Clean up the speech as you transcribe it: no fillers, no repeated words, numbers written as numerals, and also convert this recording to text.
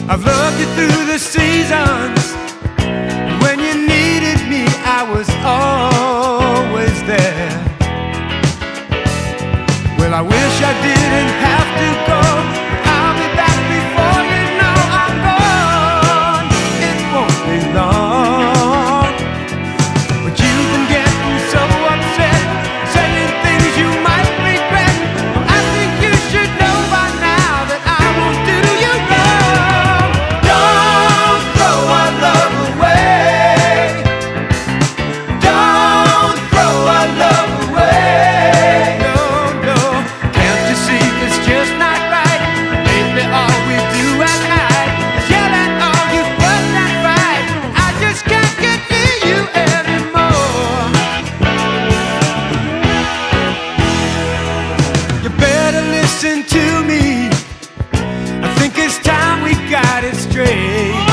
I've loved you through the seasons. When you needed me, I was always there. Well, I wish I didn't have to go. I'll be back before you know I'm gone. It won't be long. But you've been getting so upset, saying things you might regret. Well, I think you should know by now that I won't do you wrong. Don't throw our love away. Don't throw our love away. No, no, can't you see it's just not right? Lately all we do at night is yell at all you fuss and fight. I just can't get near you anymore. You better listen to me. I think it's time we got it straight.